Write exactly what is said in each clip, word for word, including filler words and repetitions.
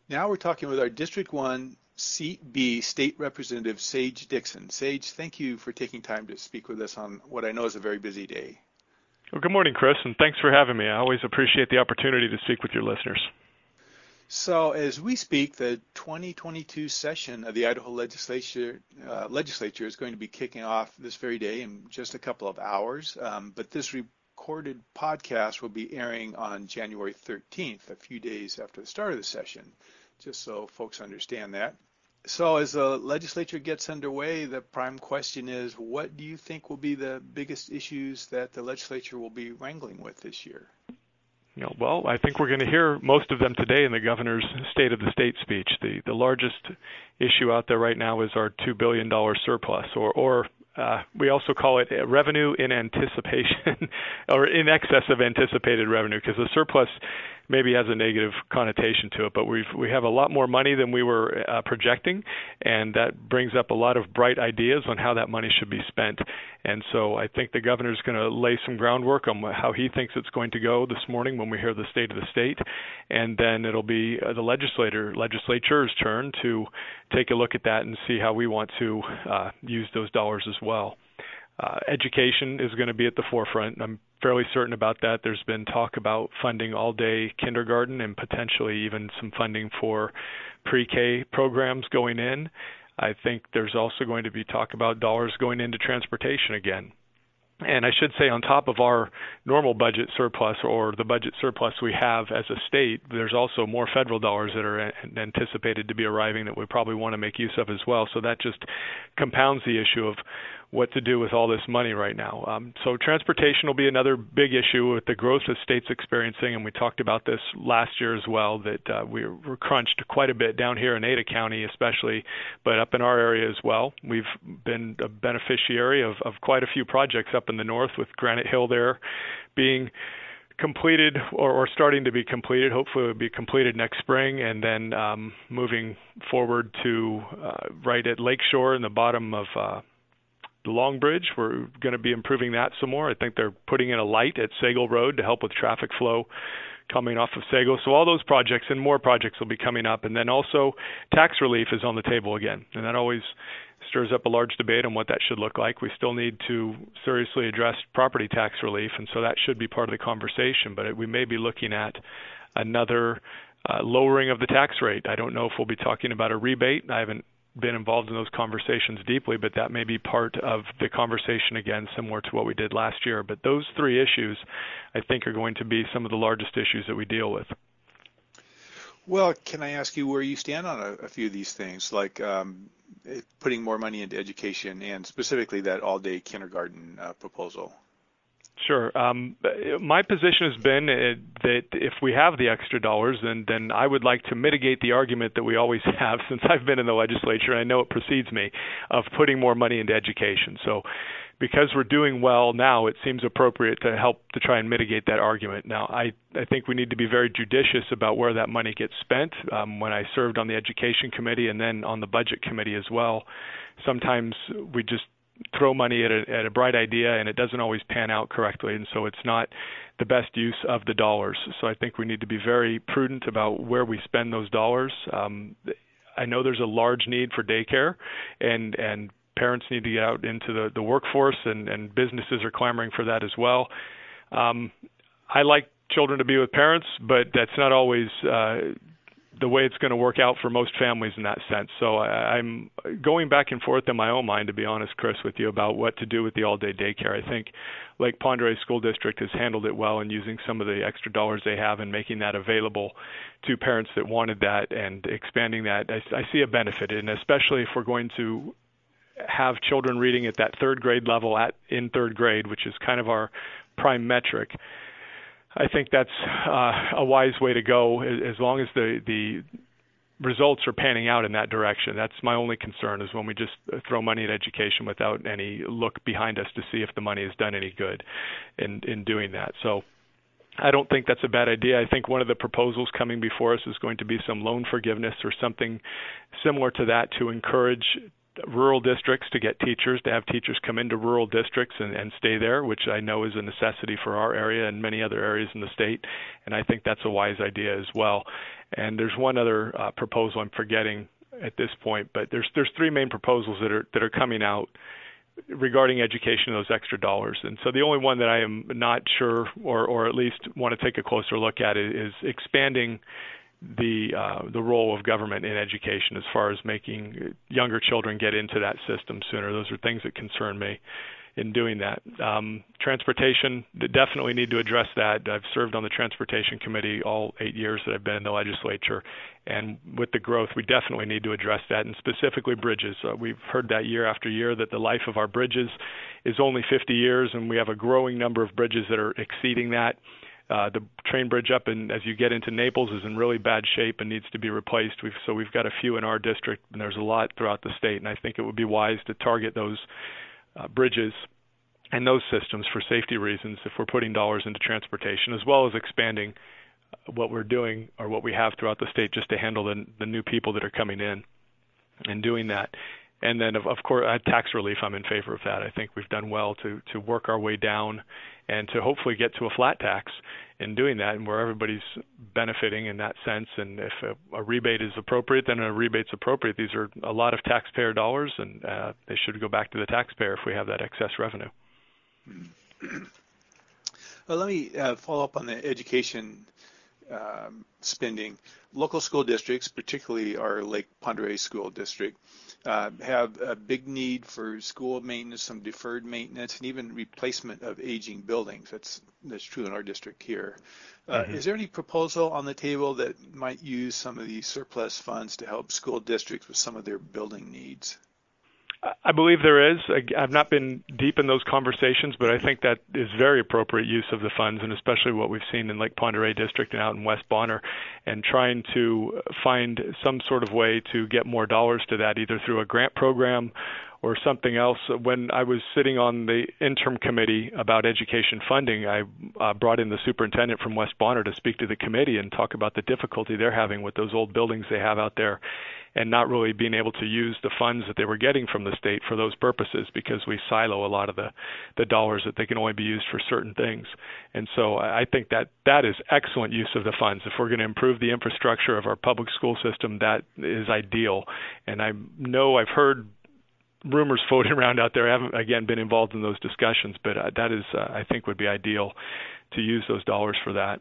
Now we're talking with our District one Seat B State Representative Sage Dixon. Sage, thank you for taking time to speak with us on what I know is a very busy day. Well, good morning, Chris, and thanks for having me. I always appreciate the opportunity to speak with your listeners. So as we speak, the twenty twenty-two session of the Idaho Legislature uh, legislature is going to be kicking off this very day in just a couple of hours. Um, but this recorded podcast will be airing on January thirteenth, a few days after the start of the session, just so folks understand that. So as the legislature gets underway, the prime question is, what do you think will be the biggest issues that the legislature will be wrangling with this year? You know, well, I think we're going to hear most of them today in the governor's State of the State speech. The the largest issue out there right now is our two billion dollars surplus, or, or uh, we also call it revenue in anticipation, or in excess of anticipated revenue, because the surplus maybe has a negative connotation to it, but we've we have a lot more money than we were uh, projecting, and that brings up a lot of bright ideas on how that money should be spent. And so I think the governor's going to lay some groundwork on how he thinks it's going to go this morning when we hear the State of the State, and then it'll be the legislator legislature's turn to take a look at that and see how we want to uh, use those dollars as well. Uh, education is going to be at the forefront. I'm fairly certain about that. There's been talk about funding all-day kindergarten and potentially even some funding for pre-K programs going in. I think there's also going to be talk about dollars going into transportation again. And I should say, on top of our normal budget surplus, or the budget surplus we have as a state, there's also more federal dollars that are anticipated to be arriving that we probably want to make use of as well. So that just compounds the issue of what to do with all this money right now. Um, so transportation will be another big issue with the growth the state's experiencing, and we talked about this last year as well, that uh, we were crunched quite a bit down here in Ada County especially, but up in our area as well. We've been a beneficiary of, of quite a few projects up in the north, with Granite Hill there being completed or, or starting to be completed. Hopefully it will be completed next spring, and then um, moving forward to uh, right at Lakeshore in the bottom of uh, the Long Bridge. We're going to be improving that some more. I think they're putting in a light at Sago Road to help with traffic flow coming off of Sago. So all those projects and more projects will be coming up. And then also tax relief is on the table again. And that always stirs up a large debate on what that should look like. We still need to seriously address property tax relief, and so that should be part of the conversation. But we may be looking at another uh, lowering of the tax rate. I don't know if we'll be talking about a rebate. I haven't been involved in those conversations deeply, but that may be part of the conversation again, similar to what we did last year. But those three issues, I think, are going to be some of the largest issues that we deal with. Well, can I ask you where you stand on a, a few of these things, like um, putting more money into education and specifically that all-day kindergarten uh, proposal? Sure. Um, my position has been uh, that if we have the extra dollars, then then I would like to mitigate the argument that we always have since I've been in the legislature, and I know it precedes me, of putting more money into education. So because we're doing well now, it seems appropriate to help to try and mitigate that argument. Now, I, I think we need to be very judicious about where that money gets spent. Um, when I served on the Education Committee and then on the Budget Committee as well, sometimes we just throw money at a, at a bright idea and it doesn't always pan out correctly, and so it's not the best use of the dollars. So I think we need to be very prudent about where we spend those dollars. Um, I know there's a large need for daycare, and and parents need to get out into the, the workforce, and, and businesses are clamoring for that as well. Um, I like children to be with parents, but that's not always uh, the way it's going to work out for most families in that sense. So I, I'm going back and forth in my own mind, to be honest, Chris, with you about what to do with the all-day daycare. I think Lake Pend Oreille School District has handled it well in using some of the extra dollars they have and making that available to parents that wanted that and expanding that. I, I see a benefit, and especially if we're going to have children reading at that third grade level at in third grade, which is kind of our prime metric. I think that's uh, a wise way to go, as long as the the results are panning out in that direction. That's my only concern, is when we just throw money at education without any look behind us to see if the money has done any good in in doing that. So I don't think that's a bad idea. I think one of the proposals coming before us is going to be some loan forgiveness or something similar to that to encourage rural districts to get teachers, to have teachers come into rural districts and, and stay there, which I know is a necessity for our area and many other areas in the state. And I think that's a wise idea as well. And there's one other uh, proposal I'm forgetting at this point, but there's there's three main proposals that are that are coming out regarding education, those extra dollars. And so the only one that I am not sure, or or at least want to take a closer look at, it is expanding the uh, the role of government in education as far as making younger children get into that system sooner. Those are things that concern me in doing that. Um, transportation, definitely need to address that. I've served on the Transportation Committee all eight years that I've been in the legislature, and with the growth, we definitely need to address that, and specifically bridges. Uh, we've heard that year after year that the life of our bridges is only fifty years, and we have a growing number of bridges that are exceeding that. Uh, the train bridge up in, as you get into Naples, is in really bad shape and needs to be replaced. We've, so we've got a few in our district, and there's a lot throughout the state, and I think it would be wise to target those Uh, bridges and those systems for safety reasons if we're putting dollars into transportation, as well as expanding what we're doing or what we have throughout the state just to handle the, the new people that are coming in and doing that. And then, of, of course, uh, tax relief, I'm in favor of that. I think we've done well to, to work our way down and to hopefully get to a flat tax in doing that, and where everybody's benefiting in that sense. And if a, a rebate is appropriate, then a rebate's appropriate. These are a lot of taxpayer dollars, and uh, they should go back to the taxpayer if we have that excess revenue. Well, let me uh, follow up on the education um, spending. Local school districts, particularly our Lake Pend Oreille School District, uh, have a big need for school maintenance, some deferred maintenance, and even replacement of aging buildings. That's that's true in our district here. Uh, mm-hmm. Is there any proposal on the table that might use some of these surplus funds to help school districts with some of their building needs? I believe there is. I've not been deep in those conversations, but I think that is very appropriate use of the funds, and especially what we've seen in Lake Pend Oreille District and out in West Bonner, and trying to find some sort of way to get more dollars to that, either through a grant program or something else. When I was sitting on the interim committee about education funding, I uh, brought in the superintendent from West Bonner to speak to the committee and talk about the difficulty they're having with those old buildings they have out there, and not really being able to use the funds that they were getting from the state for those purposes, because we silo a lot of the, the dollars that they can only be used for certain things. And so I think that that is excellent use of the funds. If we're going to improve the infrastructure of our public school system, that is ideal. And I know I've heard rumors floating around out there. I haven't, again, been involved in those discussions, but uh, that is, uh, I think, would be ideal to use those dollars for that.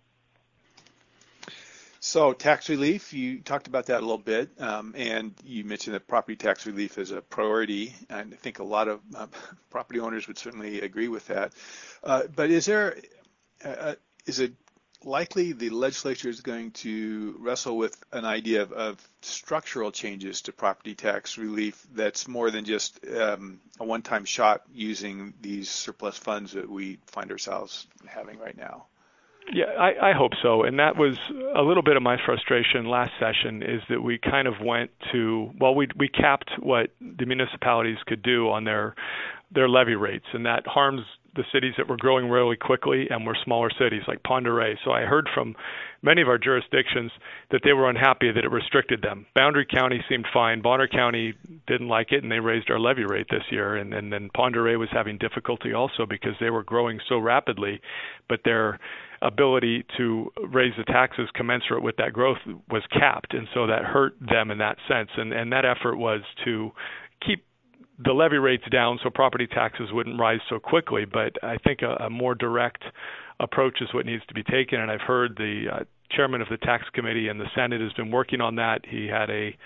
So tax relief, you talked about that a little bit, um, and you mentioned that property tax relief is a priority, and I think a lot of uh, property owners would certainly agree with that. Uh, but is there, uh, is it likely the legislature is going to wrestle with an idea of, of structural changes to property tax relief that's more than just um, a one-time shot using these surplus funds that we find ourselves having right now? Yeah, I, I hope so. And that was a little bit of my frustration last session, is that we kind of went to, well, we we capped what the municipalities could do on their their levy rates, and that harms the cities that were growing really quickly and were smaller cities like Pend Oreille. So I heard from many of our jurisdictions that they were unhappy that it restricted them. Boundary County seemed fine. Bonner County didn't like it, and they raised our levy rate this year. And, and then Pend Oreille was having difficulty also because they were growing so rapidly, but their ability to raise the taxes commensurate with that growth was capped, and so that hurt them in that sense. And, and that effort was to keep the levy rates down so property taxes wouldn't rise so quickly, but I think a, a more direct approach is what needs to be taken, and I've heard the uh, chairman of the tax committee in the Senate has been working on that. He had a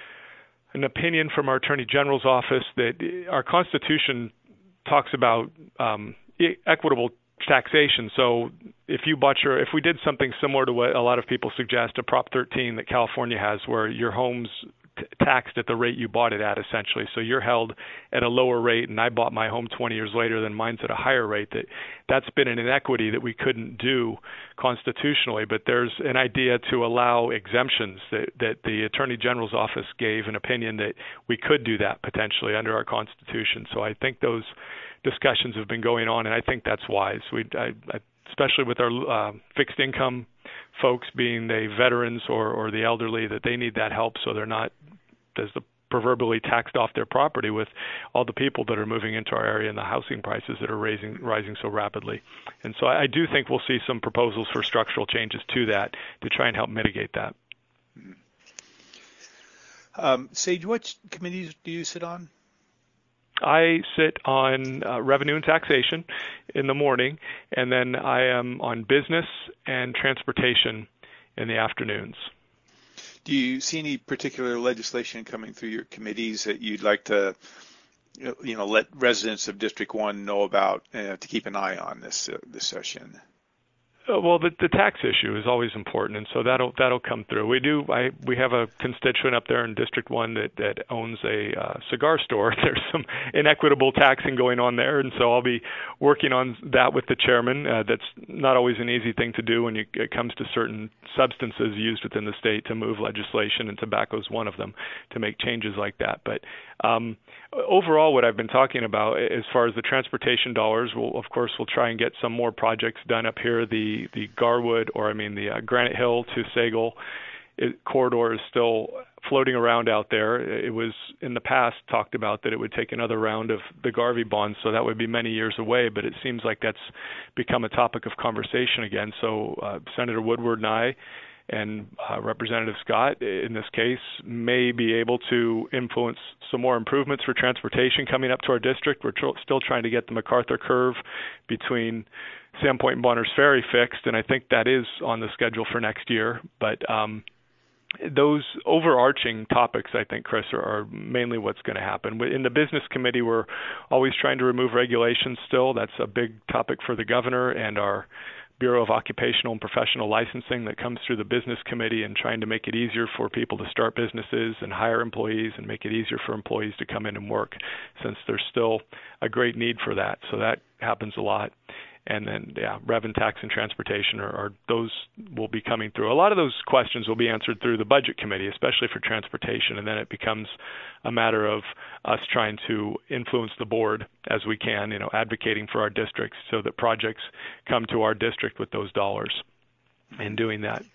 an opinion from our Attorney General's office that our Constitution talks about um, equitable taxation. So if you bought your, if we did something similar to what a lot of people suggest, a Prop thirteen that California has, where your home's t- taxed at the rate you bought it at, essentially. So you're held at a lower rate, and I bought my home twenty years later, then mine's at a higher rate. That that's been an inequity that we couldn't do constitutionally. But there's an idea to allow exemptions that, that the Attorney General's office gave an opinion that we could do that potentially under our Constitution. So I think those discussions have been going on, and I think that's wise. We, I, I, especially with our uh, fixed income folks being the veterans or, or the elderly, that they need that help so they're not, as the proverbially taxed off their property with all the people that are moving into our area and the housing prices that are raising, rising so rapidly. And so I, I do think we'll see some proposals for structural changes to that to try and help mitigate that. Um, Sage, what committees do you sit on? I sit on uh, revenue and taxation in the morning, and then I am on business and transportation in the afternoons. Do you see any particular legislation coming through your committees that you'd like to, you know, let residents of District One know about uh, to keep an eye on this uh, this session? Uh, well, the, the tax issue is always important, and so that'll that'll come through. We do. I we have a constituent up there in District One that that owns a uh, cigar store. There's some inequitable taxing going on there, and so I'll be working on that with the chairman. Uh, that's not always an easy thing to do when you, it comes to certain substances used within the state to move legislation, and tobacco is one of them, to make changes like that. But um, overall, what I've been talking about as far as the transportation dollars, we'll, of course, we'll try and get some more projects done up here. The the Garwood, or I mean the uh, Granite Hill to Sagal it, corridor is still floating around out there. It was in the past talked about that it would take another round of the Garvey bonds, so that would be many years away, but it seems like that's become a topic of conversation again. So uh, Senator Woodward and I and uh, Representative Scott, in this case, may be able to influence some more improvements for transportation coming up to our district. We're tr- still trying to get the MacArthur curve between Sandpoint and Bonners Ferry fixed, and I think that is on the schedule for next year. But um, those overarching topics, I think, Chris, are, are mainly what's going to happen. In the business committee, we're always trying to remove regulations still. That's a big topic for the governor and our Bureau of Occupational and Professional Licensing that comes through the business committee, and trying to make it easier for people to start businesses and hire employees, and make it easier for employees to come in and work, since there's still a great need for that. So that happens a lot. And then, yeah, rev and tax and transportation are, are those will be coming through. A lot of those questions will be answered through the budget committee, especially for transportation, and then it becomes a matter of us trying to influence the board as we can, you know, advocating for our districts so that projects come to our district with those dollars, and doing that.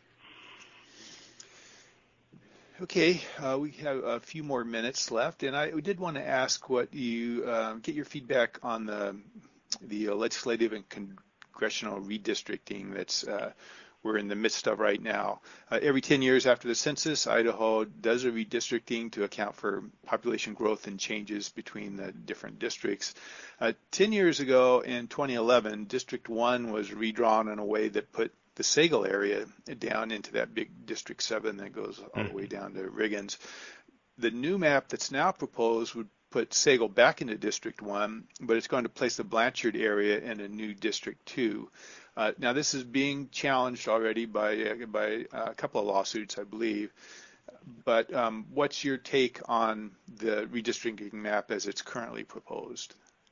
Okay, uh, we have a few more minutes left, and I did want to ask what you uh, get your feedback on the the legislative and congressional redistricting that's uh, we're in the midst of right now. Uh, every ten years after the census, Idaho does a redistricting to account for population growth and changes between the different districts. Uh, ten years ago, in twenty eleven, District one was redrawn in a way that put the Sagal area down into that big District seven that goes all the way down to Riggins. The new map that's now proposed would put Sagal back into District one, but it's going to place the Blanchard area in a new District two. Uh, now, this is being challenged already by, uh, by a couple of lawsuits, I believe. But um, what's your take on the redistricting map as it's currently proposed?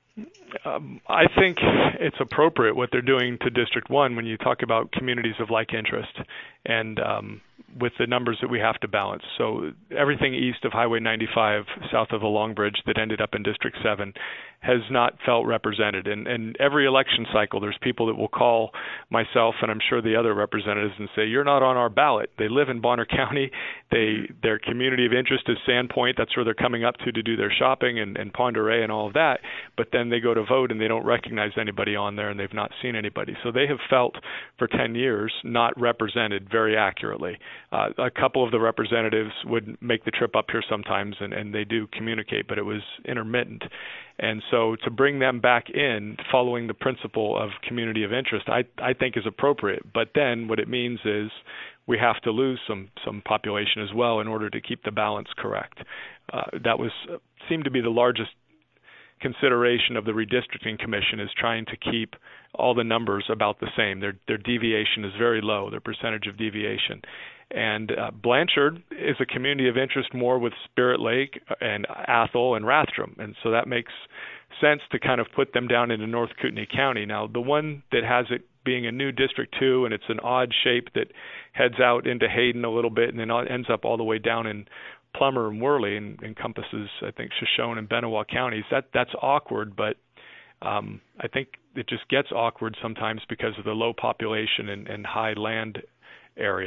Um, I think it's appropriate what they're doing to District one when you talk about communities of like interest, and um, with the numbers that we have to balance. So everything east of Highway ninety-five, south of the Long Bridge, that ended up in District seven has not felt represented. And, and every election cycle, there's people that will call myself, and I'm sure the other representatives, and say, you're not on our ballot. They live in Bonner County. They Their community of interest is Sandpoint. That's where they're coming up to to do their shopping, and, and Pend Oreille and all of that. But then they go to vote, and they don't recognize anybody on there, and they've not seen anybody. So they have felt for ten years not represented very accurately. Uh, a couple of the representatives would make the trip up here sometimes, and, and they do communicate, but it was intermittent. And so to bring them back in following the principle of community of interest, I, I think is appropriate. But then what it means is we have to lose some, some population as well in order to keep the balance correct. Uh, that was seemed to be the largest consideration of the redistricting commission, is trying to keep all the numbers about the same. Their their deviation is very low, their percentage of deviation. And uh, Blanchard is a community of interest more with Spirit Lake and Athol and Rathdrum, and so that makes sense to kind of put them down into North Kootenai County. Now, the one that has it being a new District two, and it's an odd shape that heads out into Hayden a little bit and then ends up all the way down in Plummer and Worley, and encompasses, I think, Shoshone and Benawa counties. That that's awkward, but um, I think it just gets awkward sometimes because of the low population and, and high land area.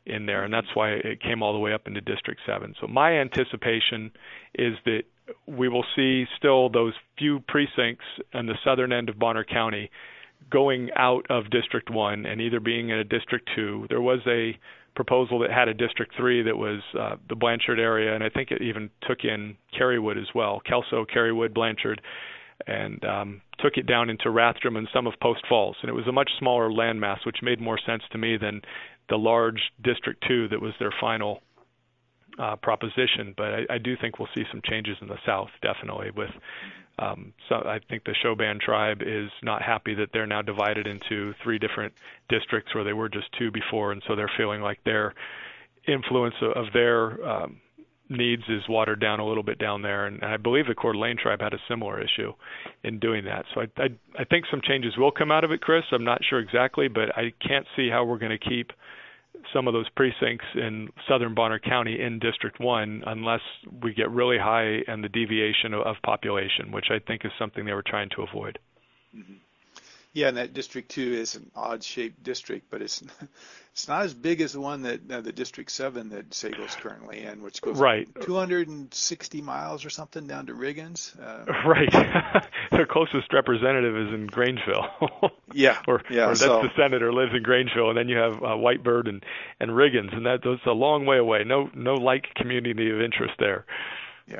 in there, and that's why it came all the way up into District seven. So my anticipation is that we will see still those few precincts on the southern end of Bonner County going out of District one and either being in a District two. There was a proposal that had a District three that was uh, the Blanchard area, and I think it even took in Carywood as well, Kelso, Carywood, Blanchard, and um, took it down into Rathdrum and some of Post Falls. And it was a much smaller landmass, which made more sense to me than the large District two that was their final uh, proposition. But I, I do think we'll see some changes in the south, definitely. With um, so I think the Chauban tribe is not happy that they're now divided into three different districts where they were just two before, and so they're feeling like their influence of their um, needs is watered down a little bit down there, and I believe the Coeur d'Alene tribe had a similar issue in doing that. So I, I, I think some changes will come out of it, Chris. I'm not sure exactly, but I can't see how we're going to keep some of those precincts in southern Bonner County in District one unless we get really high and the deviation of, of population, which I think is something they were trying to avoid. Mm-hmm. Yeah, and that District two is an odd-shaped district, but it's it's not as big as the one that uh, the District seven that Sago's currently in, which goes right. two hundred sixty miles or something down to Riggins. Uh, right. Their closest representative is in Grangeville. yeah, or, yeah. or that's so, the senator lives in Grangeville, and then you have uh, Whitebird and, and Riggins, and that that's a long way away. No no like community of interest there. Yeah.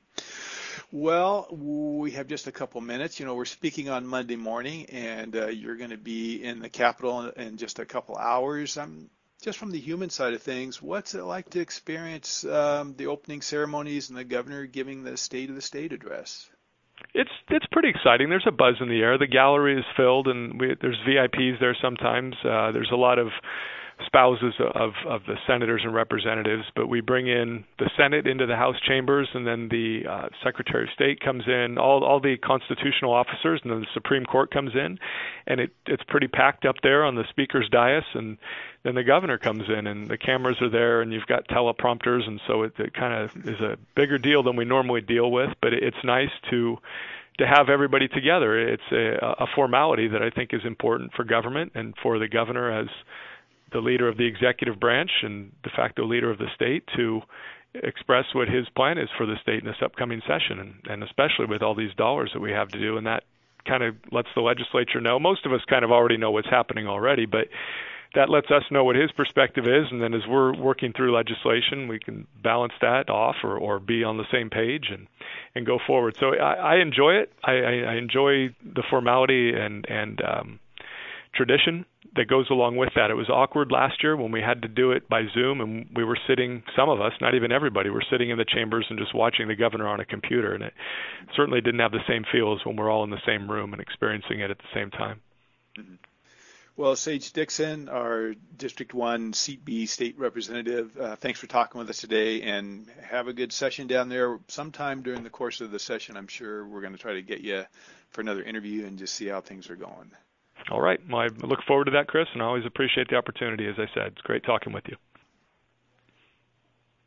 Well, we have just a couple minutes. You know, we're speaking on Monday morning, and uh, you're going to be in the Capitol in just a couple hours. Um, just from the human side of things, what's it like to experience um, the opening ceremonies and the governor giving the State of the State address? It's it's pretty exciting. There's a buzz in the air. The gallery is filled, and we, there's V I Ps there sometimes. Uh, there's a lot of spouses of, of the senators and representatives, but we bring in the Senate into the House chambers, and then the uh, Secretary of State comes in, all all the constitutional officers, and then the Supreme Court comes in, and it it's pretty packed up there on the Speaker's dais, and then the governor comes in, and the cameras are there, and you've got teleprompters, and so it, it kind of is a bigger deal than we normally deal with, but it, it's nice to to have everybody together. It's a, a formality that I think is important for government and for the governor as the leader of the executive branch and de facto leader of the state to express what his plan is for the state in this upcoming session, and, and especially with all these dollars that we have to do. And that kind of lets the legislature know. Most of us kind of already know what's happening already, but that lets us know what his perspective is. And then as we're working through legislation, we can balance that off or, or be on the same page and, and go forward. So I, I enjoy it. I, I, I enjoy the formality and, and um, tradition that goes along with that. It was awkward last year when we had to do it by Zoom, and we were sitting, some of us, not even everybody, were sitting in the chambers and just watching the governor on a computer, and it certainly didn't have the same feel as when we're all in the same room and experiencing it at the same time. Mm-hmm. Well, Sage Dixon, our District one Seat B state representative, uh, thanks for talking with us today, and have a good session down there. Sometime during the course of the session, I'm sure we're going to try to get you for another interview and just see how things are going. All right. Well, I look forward to that, Chris, and I always appreciate the opportunity, as I said. It's great talking with you.